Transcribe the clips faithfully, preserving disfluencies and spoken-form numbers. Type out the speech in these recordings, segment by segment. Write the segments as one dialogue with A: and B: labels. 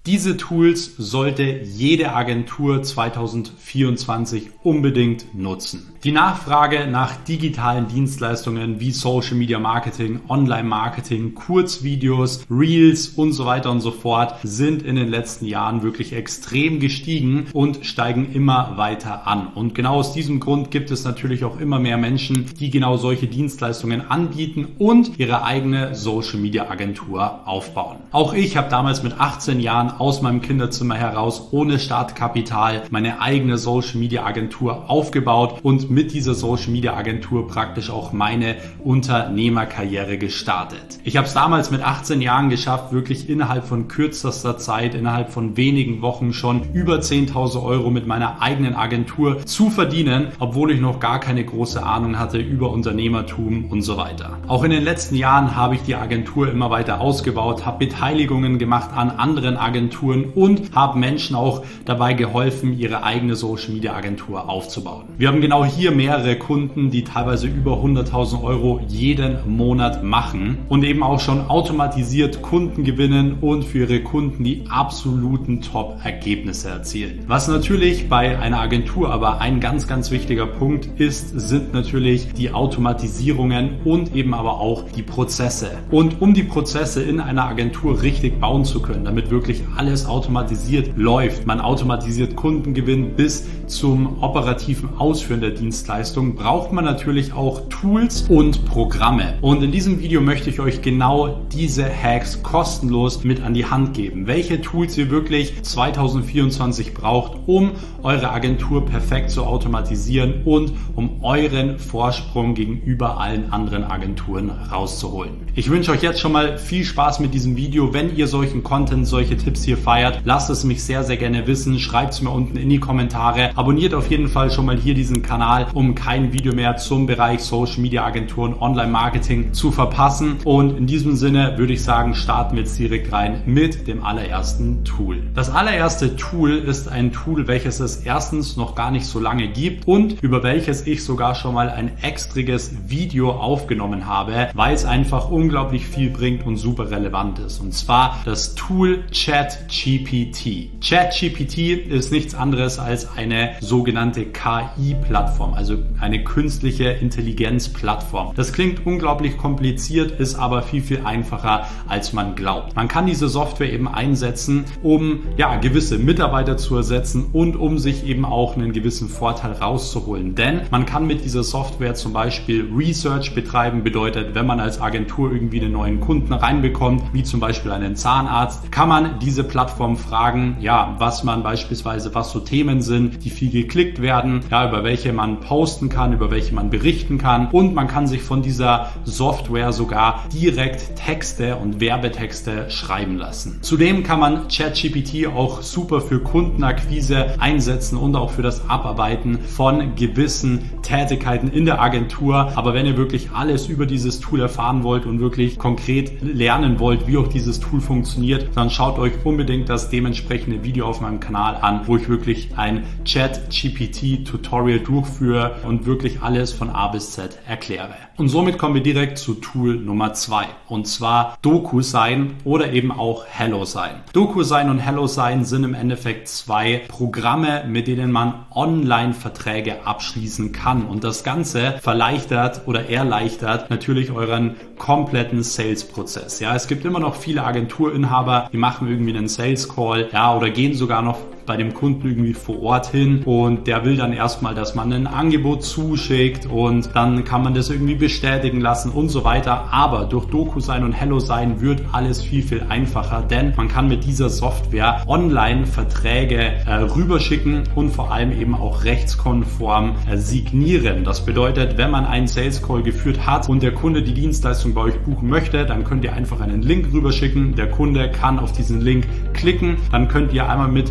A: Diese Tools sollte jede Agentur zweitausendvierundzwanzig unbedingt nutzen. Die Nachfrage nach digitalen Dienstleistungen wie Social Media Marketing, Online Marketing, Kurzvideos, Reels und so weiter und so fort sind in den letzten Jahren wirklich extrem gestiegen und steigen immer weiter an. Und genau aus diesem Grund gibt es natürlich auch immer mehr Menschen, die genau solche Dienstleistungen anbieten und ihre eigene Social Media Agentur aufbauen. Auch ich habe damals mit achtzehn Jahren aus meinem Kinderzimmer heraus ohne Startkapital meine eigene Social Media Agentur aufgebaut und mit dieser Social Media Agentur praktisch auch meine Unternehmerkarriere gestartet. Ich habe es damals mit achtzehn Jahren geschafft, wirklich innerhalb von kürzester Zeit, innerhalb von wenigen Wochen schon über zehntausend Euro mit meiner eigenen Agentur zu verdienen, obwohl ich noch gar keine große Ahnung hatte über Unternehmertum und so weiter. Auch in den letzten Jahren habe ich die Agentur immer weiter ausgebaut, habe Beteiligungen gemacht an anderen Agenturen und habe Menschen auch dabei geholfen, ihre eigene Social Media Agentur aufzubauen. Wir haben genau hier mehrere Kunden, die teilweise über hunderttausend Euro jeden Monat machen und eben auch schon automatisiert Kunden gewinnen und für ihre Kunden die absoluten Top-Ergebnisse erzielen. Was natürlich bei einer Agentur aber ein ganz, ganz wichtiger Punkt ist, sind natürlich die Automatisierungen und eben aber auch die Prozesse. Und um die Prozesse in einer Agentur richtig bauen zu können, damit wirklich alles automatisiert läuft, man automatisiert Kundengewinn bis zum operativen Ausführen der Dienstleistung, braucht man natürlich auch Tools und Programme. Und in diesem Video möchte ich euch genau diese Hacks kostenlos mit an die Hand geben. Welche Tools ihr wirklich zweitausendvierundzwanzig braucht, um eure Agentur perfekt zu automatisieren und um euren Vorsprung gegenüber allen anderen Agenturen rauszuholen. Ich wünsche euch jetzt schon mal viel Spaß mit diesem Video. Wenn ihr solchen Content, solche Tipps hier feiert, lasst es mich sehr, sehr gerne wissen. Schreibt es mir unten in die Kommentare. Abonniert auf jeden Fall schon mal hier diesen Kanal, um kein Video mehr zum Bereich Social Media Agenturen, Online Marketing zu verpassen. Und in diesem Sinne würde ich sagen, starten wir jetzt direkt rein mit dem allerersten Tool. Das allererste Tool ist ein Tool, welches es erstens noch gar nicht so lange gibt und über welches ich sogar schon mal ein extriges Video aufgenommen habe, weil es einfach unglaublich viel bringt und super relevant ist. Und zwar das Tool ChatGPT. ChatGPT ist nichts anderes als eine sogenannte K I-Plattform, also eine künstliche Intelligenz-Plattform. Das klingt unglaublich kompliziert, ist aber viel, viel einfacher, als man glaubt. Man kann diese Software eben einsetzen, um ja, gewisse Mitarbeiter zu ersetzen und um sich eben auch einen gewissen Vorteil rauszuholen. Denn man kann mit dieser Software zum Beispiel Research betreiben, bedeutet, wenn man als Agentur irgendwie einen neuen Kunden reinbekommt, wie zum Beispiel einen Zahnarzt, kann man diese Plattform fragen, ja, was man beispielsweise, was so Themen sind, die viel geklickt werden, ja, über welche man posten kann, über welche man berichten kann und man kann sich von dieser Software sogar direkt Texte und Werbetexte schreiben lassen. Zudem kann man ChatGPT auch super für Kundenakquise einsetzen und auch für das Abarbeiten von gewissen Tätigkeiten in der Agentur. Aber wenn ihr wirklich alles über dieses Tool erfahren wollt und wirklich konkret lernen wollt, wie auch dieses Tool funktioniert, dann schaut euch unbedingt das dementsprechende Video auf meinem Kanal an, wo ich wirklich ein ChatGPT-Tutorial durchführe und wirklich alles von A bis Z erkläre. Und somit kommen wir direkt zu Tool Nummer zwei und zwar DocuSign oder eben auch HelloSign. DocuSign und HelloSign sind im Endeffekt zwei Programme, mit denen man Online-Verträge abschließen kann und das Ganze verleichtert oder erleichtert natürlich euren kompletten Sales-Prozess. Ja, es gibt immer noch viele Agenturinhaber, die machen irgendwie einen Sales-Call, ja, oder gehen sogar noch bei dem Kunden irgendwie vor Ort hin und der will dann erstmal, dass man ein Angebot zuschickt und dann kann man das irgendwie bestätigen lassen und so weiter. Aber durch DocuSign und HelloSign wird alles viel, viel einfacher, denn man kann mit dieser Software online Verträge äh, rüberschicken und vor allem eben auch rechtskonform äh, signieren. Das bedeutet, wenn man einen Sales Call geführt hat und der Kunde die Dienstleistung bei euch buchen möchte, dann könnt ihr einfach einen Link rüberschicken. Der Kunde kann auf diesen Link klicken, dann könnt ihr einmal mit dem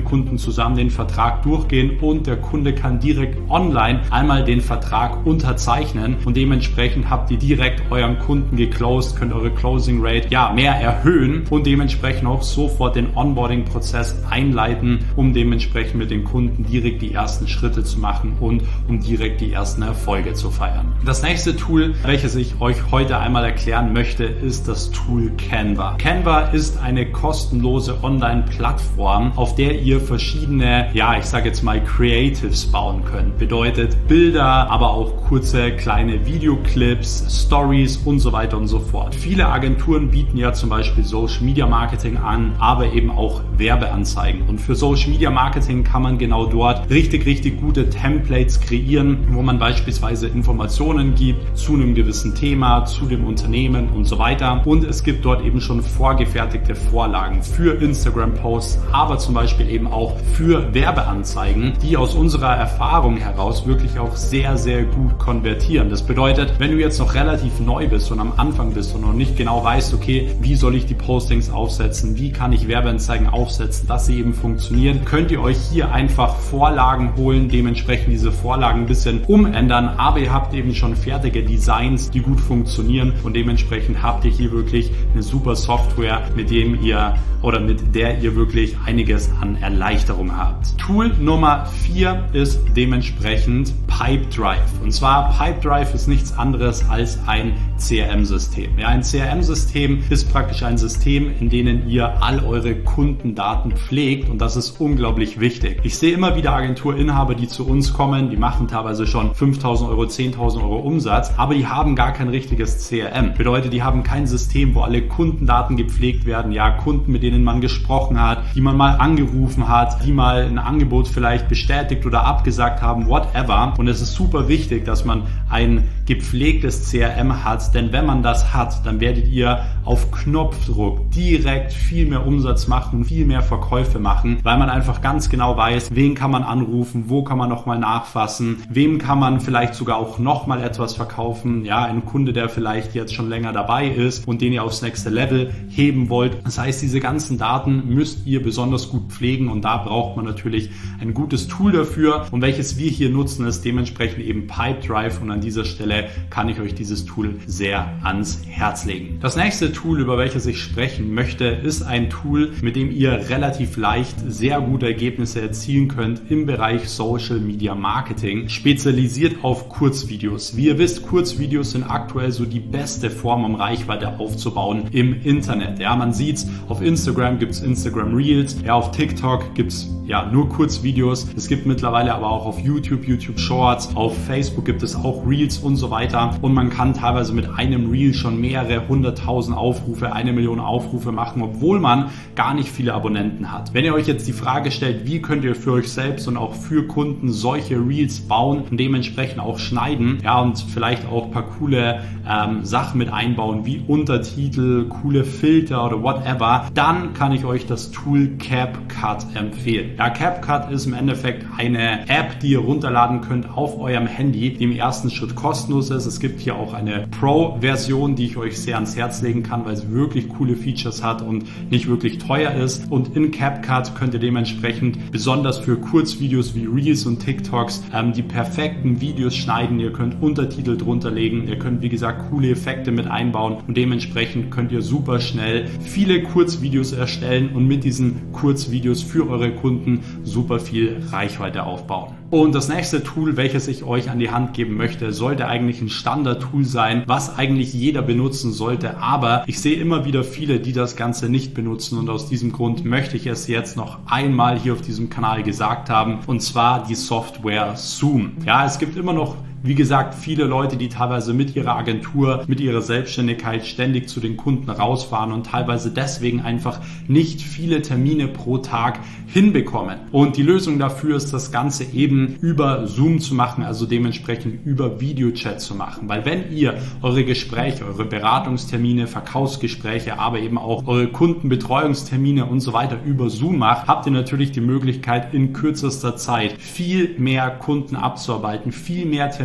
A: Kunden zusammen den Vertrag durchgehen und der Kunde kann direkt online einmal den Vertrag unterzeichnen und dementsprechend habt ihr direkt euren Kunden geclosed, könnt eure Closing Rate ja mehr erhöhen und dementsprechend auch sofort den Onboarding-Prozess einleiten, um dementsprechend mit den Kunden direkt die ersten Schritte zu machen und um direkt die ersten Erfolge zu feiern. Das nächste Tool, welches ich euch heute einmal erklären möchte, ist das Tool Canva. Canva ist eine kostenlose Online-Plattform, auf der ihr verschiedene, ja, ich sage jetzt mal Creatives bauen könnt. Bedeutet Bilder, aber auch kurze kleine Videoclips, Stories und so weiter und so fort. Viele Agenturen bieten ja zum Beispiel Social Media Marketing an, aber eben auch Werbeanzeigen. Und für Social Media Marketing kann man genau dort richtig, richtig gute Templates kreieren, wo man beispielsweise Informationen gibt zu einem gewissen Thema, zu dem Unternehmen und so weiter. Und es gibt dort eben schon vorgefertigte Vorlagen für Instagram-Posts, aber zum Beispiel eben auch für Werbeanzeigen, die aus unserer Erfahrung heraus wirklich auch sehr, sehr gut konvertieren. Das bedeutet, wenn du jetzt noch relativ neu bist und am Anfang bist und noch nicht genau weißt, okay, wie soll ich die Postings aufsetzen, wie kann ich Werbeanzeigen aufsetzen, dass sie eben funktionieren, könnt ihr euch hier einfach Vorlagen holen, dementsprechend diese Vorlagen ein bisschen umändern, aber ihr habt eben schon fertige Designs, die gut funktionieren und dementsprechend habt ihr hier wirklich eine super Software, mit dem ihr oder mit der ihr wirklich einiges an Erleichterung habt. Tool Nummer vier ist dementsprechend Pipedrive. Und zwar Pipedrive ist nichts anderes als ein C R M-System. Ja, ein C R M-System ist praktisch ein System, in dem ihr all eure Kundendaten pflegt und das ist unglaublich wichtig. Ich sehe immer wieder Agenturinhaber, die zu uns kommen, die machen teilweise schon fünftausend Euro, zehntausend Euro Umsatz, aber die haben gar kein richtiges C R M. Bedeutet, die haben kein System, wo alle Kundendaten gepflegt werden, ja, Kunden, mit denen man gesprochen hat, die man mal angerufen hat, die mal ein Angebot vielleicht bestätigt oder abgesagt haben, whatever. Und es ist super wichtig, dass man ein gepflegtes C R M hat, denn wenn man das hat, dann werdet ihr auf Knopfdruck direkt viel mehr Umsatz machen und viel mehr Verkäufe machen, weil man einfach ganz genau weiß, wen kann man anrufen, wo kann man nochmal nachfassen, wem kann man vielleicht sogar auch nochmal etwas verkaufen, ja, ein Kunde, der vielleicht jetzt schon länger dabei ist und den ihr aufs nächste Level heben wollt. Das heißt, diese ganzen Daten müsst ihr besonders gut pflegen und da braucht man natürlich ein gutes Tool dafür und welches wir hier nutzen, ist dementsprechend eben Pipedrive und an dieser Stelle kann ich euch dieses Tool sehr ans Herz legen. Das nächste Tool, über welches ich sprechen möchte, ist ein Tool, mit dem ihr relativ leicht sehr gute Ergebnisse erzielen könnt im Bereich Social Media Marketing, spezialisiert auf Kurzvideos. Wie ihr wisst, Kurzvideos sind aktuell so die beste Form, um Reichweite aufzubauen im Internet. Ja, man sieht's, auf Instagram gibt's Instagram Reels, ja, auf TikTok gibt's ja nur Kurzvideos. Es gibt mittlerweile aber auch auf YouTube, YouTube Shorts, auf Facebook gibt es auch Reels und so weiter und man kann teilweise mit einem Reel schon mehrere hunderttausend Aufrufe, eine Million Aufrufe machen, obwohl man gar nicht viele Abonnenten hat. Wenn ihr euch jetzt die Frage stellt, wie könnt ihr für euch selbst und auch für Kunden solche Reels bauen und dementsprechend auch schneiden, ja, und vielleicht auch ein paar coole ähm, Sachen mit einbauen, wie Untertitel, coole Filter oder whatever, dann kann ich euch das Tool CapCut empfehlen. Ja, CapCut ist im Endeffekt eine App, die ihr runterladen könnt auf eurem Handy, die im ersten Schritt kostenlos ist. Es gibt hier auch eine Pro-Version, die ich euch sehr ans Herz legen kann, weil es wirklich coole Features hat und nicht wirklich teuer ist. Und in CapCut könnt ihr dementsprechend besonders für Kurzvideos wie Reels und TikToks ähm, die perfekten Videos schneiden. Ihr könnt Untertitel drunter legen, ihr könnt wie gesagt coole Effekte mit einbauen und dementsprechend könnt ihr super schnell viele Kurzvideos erstellen und mit diesen Kurzvideos für eure Kunden super viel Reichweite aufbauen. Und das nächste Tool, welches ich euch an die Hand geben möchte, sollte eigentlich ein Standard-Tool sein, was eigentlich jeder benutzen sollte. Aber ich sehe immer wieder viele, die das Ganze nicht benutzen und aus diesem Grund möchte ich es jetzt noch einmal hier auf diesem Kanal gesagt haben, und zwar die Software Zoom. Ja, es gibt immer noch, wie gesagt, viele Leute, die teilweise mit ihrer Agentur, mit ihrer Selbstständigkeit ständig zu den Kunden rausfahren und teilweise deswegen einfach nicht viele Termine pro Tag hinbekommen. Und die Lösung dafür ist, das Ganze eben über Zoom zu machen, also dementsprechend über Videochat zu machen. Weil wenn ihr eure Gespräche, eure Beratungstermine, Verkaufsgespräche, aber eben auch eure Kundenbetreuungstermine und so weiter über Zoom macht, habt ihr natürlich die Möglichkeit, in kürzester Zeit viel mehr Kunden abzuarbeiten, viel mehr Termine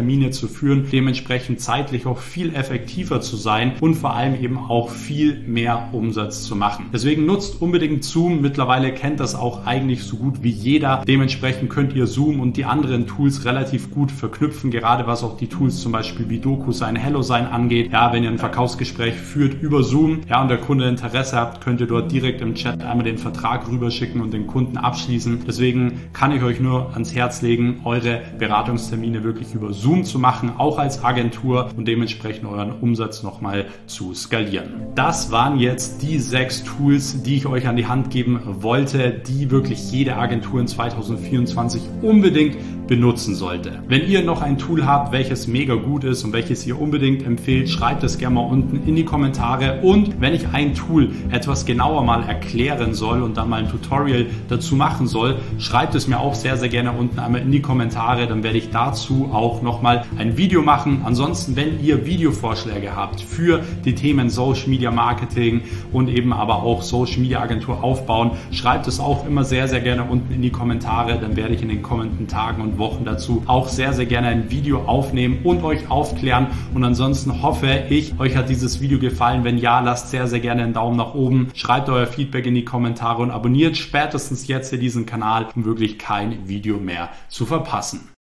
A: Termine zu führen, dementsprechend zeitlich auch viel effektiver zu sein und vor allem eben auch viel mehr Umsatz zu machen. Deswegen nutzt unbedingt Zoom. Mittlerweile kennt das auch eigentlich so gut wie jeder. Dementsprechend könnt ihr Zoom und die anderen Tools relativ gut verknüpfen, gerade was auch die Tools zum Beispiel wie DocuSign, HelloSign angeht. Ja, wenn ihr ein Verkaufsgespräch führt über Zoom, ja, und der Kunde Interesse habt, könnt ihr dort direkt im Chat einmal den Vertrag rüberschicken und den Kunden abschließen. Deswegen kann ich euch nur ans Herz legen, eure Beratungstermine wirklich über Zoom zu machen, auch als Agentur, und dementsprechend euren Umsatz nochmal zu skalieren. Das waren jetzt die sechs Tools, die ich euch an die Hand geben wollte, die wirklich jede Agentur in zweitausendvierundzwanzig unbedingt benutzen sollte. Wenn ihr noch ein Tool habt, welches mega gut ist und welches ihr unbedingt empfehlt, schreibt es gerne mal unten in die Kommentare. Und wenn ich ein Tool etwas genauer mal erklären soll und dann mal ein Tutorial dazu machen soll, schreibt es mir auch sehr, sehr gerne unten einmal in die Kommentare. Dann werde ich dazu auch nochmal ein Video machen. Ansonsten, wenn ihr Videovorschläge habt für die Themen Social Media Marketing und eben aber auch Social Media Agentur aufbauen, schreibt es auch immer sehr, sehr gerne unten in die Kommentare. Dann werde ich in den kommenden Tagen und Wochen dazu auch sehr, sehr gerne ein Video aufnehmen und euch aufklären. Und ansonsten hoffe ich, euch hat dieses Video gefallen. Wenn ja, lasst sehr, sehr gerne einen Daumen nach oben, schreibt euer Feedback in die Kommentare und abonniert spätestens jetzt hier diesen Kanal, um wirklich kein Video mehr zu verpassen.